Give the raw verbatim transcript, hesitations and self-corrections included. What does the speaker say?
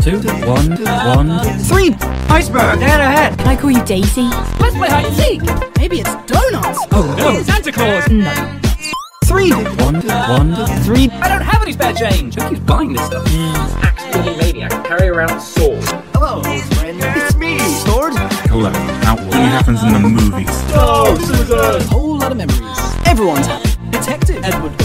two, one, one, three. Iceberg, dead ahead. Can I call you Daisy? Let's play hide and seek. Maybe it's donuts. Oh no, Santa Claus. No. three, one, one, three. I don't have any spare change. Who keeps buying this stuff? Accidentally maniac carry around a sword. Hello, friend. It's me, Sword. Collect. That only happens in the movies. Oh, Susan. A whole lot of memories. Everyone's happy. Detective Edward